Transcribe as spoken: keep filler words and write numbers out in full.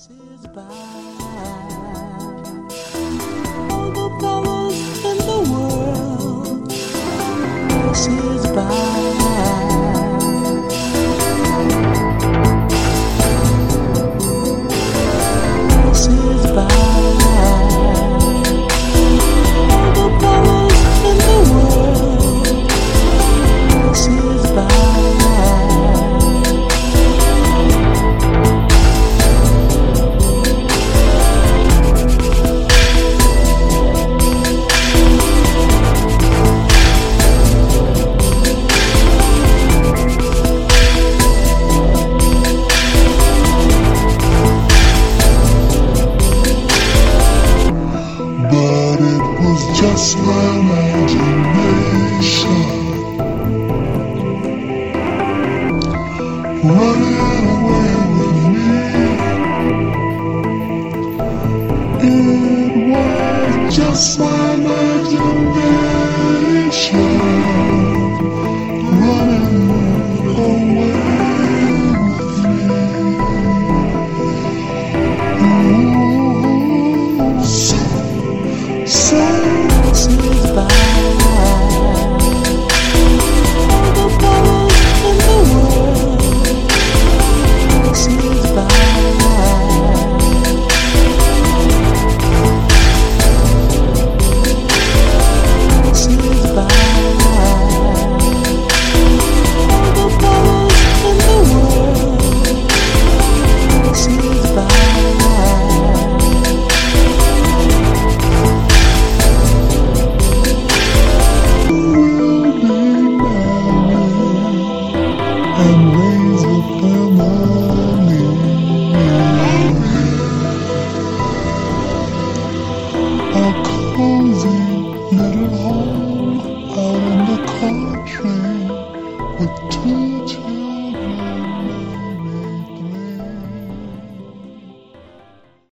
passes by. All the colors in the world passes by. Passes by. All the colors in the world passes by. But it was just my imagination running away with me. It was just my imagination running away with me. Ooh, so So Passes by. All the colors in the world passes by. Passes by. All the colors in the world passes by. and raise a family. A cozy little home.